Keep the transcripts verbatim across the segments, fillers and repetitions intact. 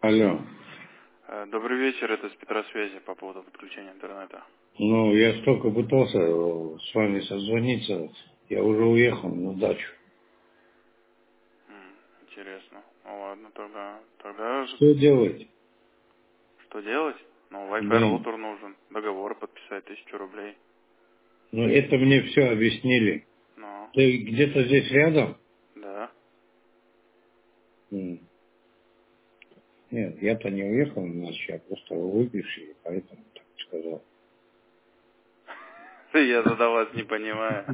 Алло. Э, Добрый вечер, это с Петросвязи по поводу подключения интернета. Ну, я столько пытался э, с вами созвониться, я уже уехал на дачу. М, Интересно. Ну ладно, тогда, тогда ж- Что делать? что делать? Ну, Wi-Fi Да. роутер нужен, договор подписать, тысячу рублей. Ну, это мне все объяснили. Ну, Ты где-то здесь рядом? да. М. Нет, я-то не уехал на дачу, я просто выпивший, поэтому так сказал. Я тогда вас не понимаю.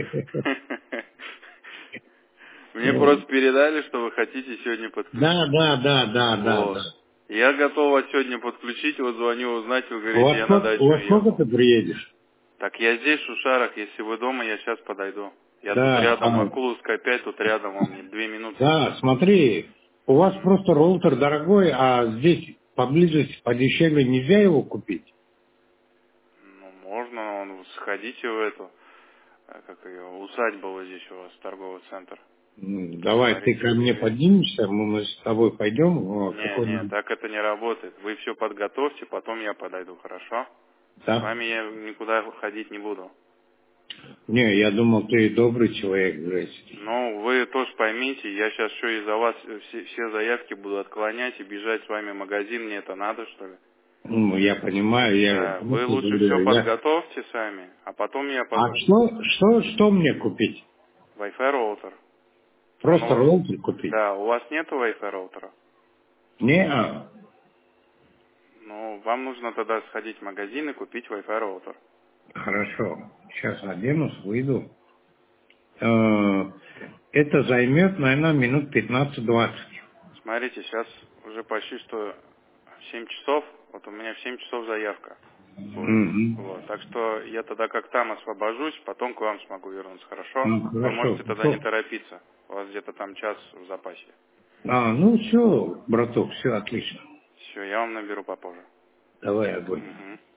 Мне Ну, просто передали, что вы хотите сегодня да, подключить. да, да, да, да, да. Вот. Я готов вас сегодня подключить, вот звоню узнать, вы У говорите, вас я на сколько, у дачу вас сколько уехал. ты приедешь? Так я здесь, в Шушарах, если вы дома, я сейчас подойду. Я тут Да, рядом, а, Акуловская пять, тут рядом, вам мне две минуты. да, смотри, у вас просто роутер дорогой, а здесь поблизости подешевле нельзя его купить? Ну, можно, ну, сходите в эту, э, как ее, усадьба вот здесь у вас, торговый центр. М, Давай, ты Посмотрите, ко где мне есть. поднимешься, мы, мы с тобой пойдем о, Не, не, какой-нибудь, так это не работает. Вы все подготовьте, потом я подойду, хорошо? С да? вами я никуда ходить не буду. Не, я думал, ты добрый человек, Грейс. Ну, вы тоже поймите, я сейчас еще из-за вас все, все заявки буду отклонять и бежать с вами в магазин, мне это надо, что ли? Ну, я понимаю, я Да, вы просто лучше все говорю, я... подготовьте сами, а потом я А позвоню. что, что, что мне купить? Wi-Fi роутер. Он у Просто вас... роутер купить? Да, у вас нету Wi-Fi роутера? Не, а, Ну, вам нужно тогда сходить в магазин и купить Wi-Fi роутер. хорошо, сейчас оденусь, выйду. Э, Это займет, наверное, минут пятнадцать-двадцать. Смотрите, сейчас уже почти что семь часов. Вот у меня в семь часов заявка будет. Мгм. Вот. Так что я тогда как там освобожусь, потом к вам смогу вернуться, хорошо? Ну, Вы хорошо. можете тогда не Что? торопиться. У вас где-то там час в запасе. А, ну все, браток, все отлично. Все, я вам наберу попозже. Давай огонь. Угу.